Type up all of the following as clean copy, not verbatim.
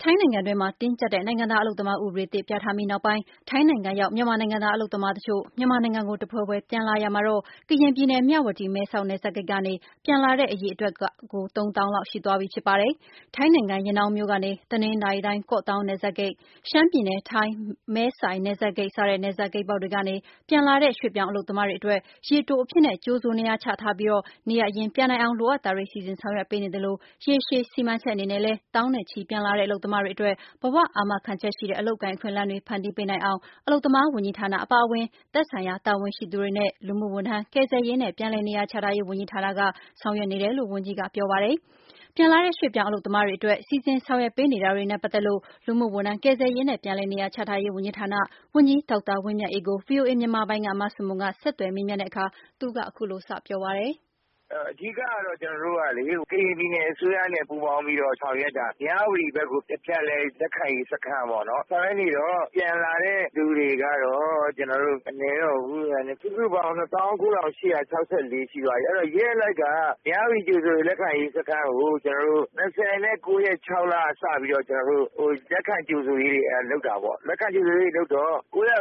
ထိုင်းနိုင်ငံတွင်းမှာတင်းကျပ်တဲ့နိုင်ငံသားအလုပ်သမားဥပဒေသစ်ပြဋ္ဌာန်းပြီးနောက်ပိုင်းထိုင်းနိုင်ငံရောက်မြန်မာနိုင်ငံသားအလုပ်သမားတချို့မြန်မာနိုင်ငံကိုတဖွဲဖွဲပြန်လာရာမှာတော့ကရင်ပြည်နယ်မြဝတီမဲဆောက်နယ်စပ်ဂိတ်ကနေပြန်လာတဲ့အရေအတွက်ကို 3000 လောက်ရှိသွားပြီဖြစ်ပါတယ်။ထိုင်းနိုင်ငံရနောင်းမြို့ကနေတနင်္သာရီတိုင်းကော့သောင်းနယ်စပ်ဂိတ်ရှမ်းပြည်နယ်ထိုင်းမဲဆိုင်နယ်စပ်ဂိတ်စတဲ့နယ်စပ်ဂိတ်ပေါက်တွေကနေပြန်လာတဲ့ရွှေ့ပြောင်းအလုပ်သမားတွေအတွက်ရေတိုအဖြစ်နဲ့ကြိုဆိုနေရာချထားပြီးနေရပ်ရင်းပြန်နိုင်အောင်လိုအပ်တာတွေစီစဉ်ဆောင်ရွက်ပေးနေသလိုရေရှည်စီမံချက်အနေနဲ့လည်းသောင်းနဲ့ချီပြန်လာတဲ့အလုပ်သမားတွေအတွက်ဘဝအာမခံချက်ရှိတဲ့အလုပ်ကိုင်အခွင့်အလမ်းတွေဖန်တီးပေးနိုင်အောင်အလုပ်သမားဝန်ကြီးဌာနအပါအဝင်သက်ဆိုင်ရာတာဝန်ရှိသူတွေနဲ့လူမှုဝန်ထမ်းကယ်ဆယ်ရေးနဲ့ပြန်လည်နေရာချထားရေးဝန်ကြီးဌာနကဆောင်ရွက်နေတယ်လို့ဝန်ကြီးကပြောပါတယ်။ပြန်လာတဲ့ရွှေ့ပြောင်းအလုပ်သမားတွေအတွက်စီစဉ်ဆောင်ရွက်ပေးနေတာတွေနဲ့ပတ်သက်လို့လူမှုဝန်ထမ်းကယ်ဆယ်ရေးနဲ့ပြန်လည်နေရာချထားရေးဝန်ကြီးဌာနဝန်ကြီးဒေါက်တာဝင်းမြတ်အေးကို VOA မြန်မာပိုင်းကမဆုမွန်ကဆက်သွယ်မေးမြန်းတဲ့အခါသူကအခုလိုစပြောပါတယ်။အဓိကတော့ကျွန်တော်တို့ကလေကရင်ပြည်နယ်အစိုးရနဲ့ပူးပေါင်းပြီးတော့ဆောင်ရွက်တာမြဝတီဘက်ကိုပြန်လဲလက်ခံရေးစခန်းပေါ့နော်ဆောင်ရွက်နေတော့ပြန်လာတဲ့လူတွေကတော့ကျွန်တော်တို့အနေတော့ဘူးစုစုပေါင်း19864ရှိသွားပြီအဲ့တော့ရဲလိုက်ကမြဝတီကျူဆိုလက်ခံရေးစခန်းကိုကျွန်တော်တို့29ရက်6လစပြီးတော့ကျွန်တော်တို့လက်ခံကျူဆိုရေးတွေလုပ်တာပေါ့လက်ခံကျူဆိုရေးလုပ်တော့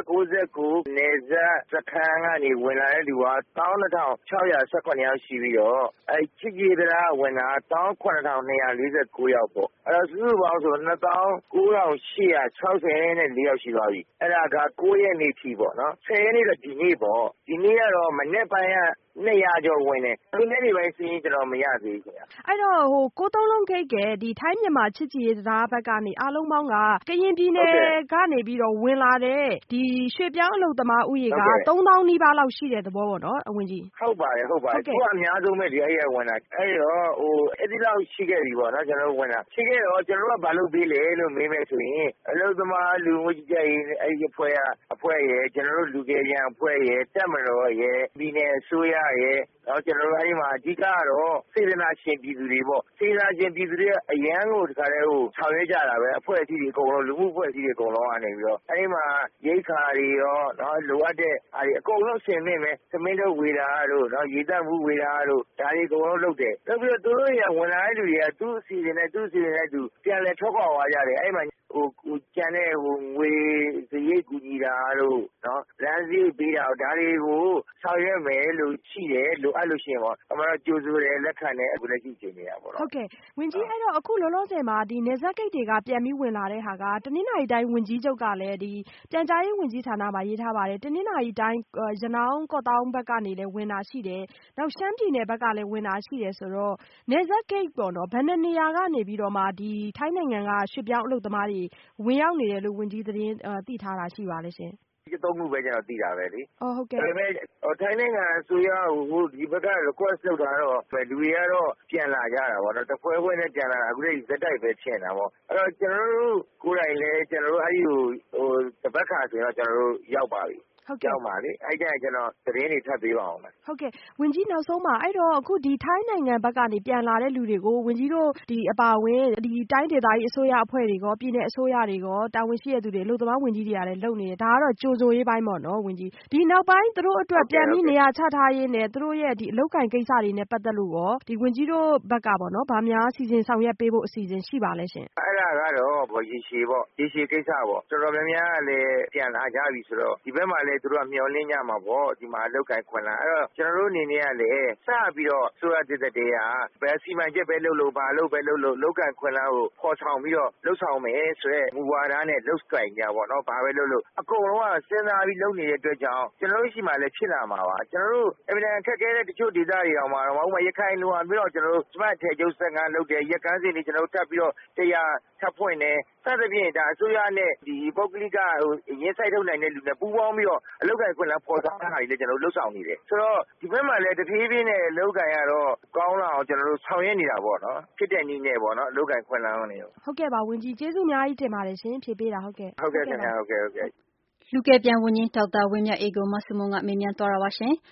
999နယ်စပ်စခန်းကနေဝင်လာတဲ့လူက12618ယောက်ရှိပြီးတော့ချစ်ကြည်တရားဝင်တာ19249ယောက်ပေါ့အဲ့တော့စုစုပေါင်းဆို29864ယောက်ရှိသွားပြီအဲ့ဒါက9ရက်နေ့ထိပေါ့နော်10ရက်နေ့တော့ဒီနေ့ပေါ့ဒီနေ့ကတော့မနေ့ပိုင်းက200ကျော်ဝင်တယ်ဒီနေ့တွေပိုင်းစီးရင်ကျွန်တော်မရသေးဘူးခင်ဗျအဲ့တော့ကိုသုံးလုံးခိတ်ကဒီထိုင်းမြန်မာချစ်ကြည်ရေးတရားဘက်ကနေအားလုံးပေါင်းကကရင်ပြည်နယ်ကနေပြီးတော့ဝင်လာတဲ့ဒီရွှေ့ပြောင်းအလုပ်သမားဥယေက3000နီးပါးလောက်ရှိတဲ့သဘောပေါ့နော်အဝင်ကြီးဟုတ်ပါတယ်သူကအများဆုံးပဲဒီအဲ့ရဝင်တာအဲ့တော့အဲ့ဒီလောက်ရှိခဲ့ပြီပေါ့နော်ကျွန်တော်တို့ဝင်တာရှိခဲ့တော့ကျွန်တော်တို့ကဘာလုပ်ပေးလဲလို့မေးမယ်ဆိုရင်အလုပ်သမားလူမှုကြီးကြပ်ရေးအဲ့ဒီအဖွဲ့ရဲ့ကျွန်တော်တို့လူငယ်ရန်အဖွဲ့ရဲ့တက်မတော်ရဲ့ပြည်နယ်အစိုးရရဲ့ကျွန်တော်တို့အဲ့ဒီမှာအဓိကကတော့စေတနာရှင်ပြည်သူတွေပေါ့စေတနာရှင်ပြည်သူတွေအရန်ကိုတခါတည်းဆောင်ရွက်ကြတာပဲအဖွဲ့အစည်းတွေအကုန်လုံးလူမှုအဖွဲ့အစည်းတွေအကုန်လုံးကနေပြီးတော့အဲ့ဒီမှာရိတ်ခါတွေရောလိုအပ်တဲ့အားတွေအကုန်လုံးဆင်မင်းပဲသမင်းတို့ဝေတာတို့ရေတပ်မှုဝေတာတို့ဒါတွေအကုန်လုံးလုပ်တယ်လုပ်ပြီးတော့သူတို့ရဝင်လာတဲ့လူတွေကသူ့အစီအစဉ်နဲ့သူပြန်လဲထွက်ခွာသွားကြတယ်အဲ့မှာကျန်တဲ့ငွေစရိတ်ကူညီတာတို့လမ်းစီးပေးတာဒါတွေကိုဆောင်ရွက်မယ်လို့ရှိတယ်လိုအပ်လို့ရှိရင်ပေါ့အမှန်တော့ကြိုးစိုးတယ်လက်ခံတယ်အခုလည်းရှိချင်နေတာပေါ့ဟုတ်ကဲ့ဝန်ကြီးအဲ့တော့အခုလောလောဆယ်မှာဒီနယ်စပ်ဂိတ်တွေကပြန်ပြီးဝင်လာတဲ့ဟာကတနင်္သာရီတိုင်းဝန်ကြီးချုပ်ကလည်းဒီပြန်ကြားရေးဝန်ကြီးဌာနမှာရေးထားပါတယ်တနင်္သာရီတိုင်းရနောင်းကော့တောင်းဘက်ကနေလည်းဝင်တာရှိတယ်နောက်ရှမ်းပြည်နယ်ဘက်ကလည်းဝင်တာရှိတယ်ဆိုတော့နယ်စပ်ဂိတ်ပေါ့နော်ဘယ်နှစ်နေရာကနေပြီးတော့မှဒီထိုင်းနိုင်ငံကရွှေ့ပြောင်းအလုပ်သမားတွေဝင်ရောက်နေတယ်လို့ဝန်ကြီးသတင်းသိထားတာရှိပါလဲရှင်ဒီသုံးခုပဲကျွန်တော်သိတာပဲလေဟုတ်ကဲ့ဒါပေမဲ့ထိုင်းနိုင်ငံအစိုးရကိုဒီဘက်က request လုပ်တာတော့လူတွေကတော့ပြန်လာကြတာပေါ့နော်တဖွဲဖွဲနဲ့ပြန်လာတာအခုလည်းဇက်တိုက်ပဲဖြစ်နေတာပေါ့အဲ့တော့ကျွန်တော်တို့ကိုယ်တိုင်လည်းကျွန်တော်တို့အဲ့ဒီတပတ်ခါဆိုတော့ကျွန်တော်တို့ရောက်ပါပြီရောက်ပါလေအဲ့ကျရင်ကျွန်တော်သတင်းတွေထပ်ပေးပါအောင်မယ်ဟုတ်ကဲ့ဝန်ကြီးနောက်ဆုံးမှာအဲ့တော့အခုဒီထိုင်းနိုင်ငံဘက်ကနေပြန်လာတဲ့လူတွေကိုဝန်ကြီးတို့ဒီအပါဝင်ဒီတိုင်းဒေသကြီးအစိုးရအဖွဲ့တွေကပြည်နယ်အစိုးရတွေကတာဝန်ရှိတဲ့သူတွေအလုပ်သမားဝန်ကြီးတွေကလည်းလုပ်နေတယ်ဒါကတော့ကြိုဆိုရေးပိုင်းပေါ့နော်ဝန်ကြီးဒီနောက်ပိုင်းသူတို့အတွက်ပြန်ပြီးနေရာချထားရေးနဲ့သူတို့ရဲ့ဒီအလုပ်ကိုင်ကိစ္စတွေနဲ့ပတ်သက်လို့ရောဒီဝန်ကြီးတို့ဘက်ကပေါ့နော်ဗာများစီစဉ်ဆောင်ရွက်ပေးဖို့အစီအစဉ်ရှိပါလဲရှင်အဲ့ဒါကတော့ရေရှည်ပေါ့ရေရှည်ကိစ္စပေါ့တော်တော်များများလည်းပြန်လာကြပြီဆိုတော့ဒီဘက်မှာလည်းသူတို့ကမျှော်လင့်ကြမှာပေါ့ဒီမှာအလုပ်ကိုင်ခွင့်လာအဲ့တော့ကျွန်တော်တို့အနေနဲ့ကလည်းစပြီးတော့ဆိုရတဲ့တဲ့ကဘယ်စီမံချက်ပဲလုပ်ဘာလုပ်ပဲလုပ်လုပ်ကိုင်ခွင့်လာကိုခေါ်ဆောင်ပြီးတော့လှုပ်ဆောင်မယ်ဆိုရဲမူဝါဒနဲ့လှုပ်ကိုင်ကြပေါ့နော်ဘာပဲလုပ်အကုန်လုံးကစဉ်းစားပြီးလုပ်နေတဲ့အတွက်ကြောင့်ကျွန်တော်တို့ရှိမှလည်းဖြစ်လာမှာပါကျွန်တော်တို့အမြဲတမ်းခက်ခဲတဲ့တချို့ဒေသတွေအောင်မှာတော့ဥပမာရခိုင်လိုဟာပြီးတော့ကျွန်တော်တို့စမတ်ထဲကျုပ်15လုပ်တယ်ရက်ကန်းစင်တွေကျွန်တော်တို့ထပ်ပြီးတော့တရားထပ်ဖွင့်တယ်စသဖြင့်ဒါအစိုးရနဲ့ဒီပုဂ္ဂလိကရင်းဆိုင်ထုတ်နိုင်တဲ့လူတွေပူးပေါင်းပြီးတော့အလုပ်ကိုင်ခွင့်လာပေါ်ဆောင်တာတွေလည်းကျွန်တော်တို့လှုပ်ဆောင်နေတယ်ဆိုတော့ဒီဘက်မှာလည်းတဖြည်းဖြည်းနဲ့အလုပ်ကိုင်ရတော့ကောင်းလာအောင်ကျွန်တော်တို့ဆောင်ရွက်နေတာပေါ့နော်ဖြစ်တဲ့နည်းနဲ့ပေါ့နော်အလုပ်ကိုင်ခွင့်လာအောင်နေဟုတ်ကဲ့ပါဝန်ကြီးကျေးဇူးအများကြီးတင်ပါတယ်ရှင်ဖြေပေးတာဟုတ်ကဲ့ခင်ဗျာဟုတ်ကဲ့လူကယ်ပြန်ဝန်ကြီးဒေါက်တာဝင်းမြတ်အေးကိုမဆုမွန်ကမေးမြန်းသွားတာပါရှင်။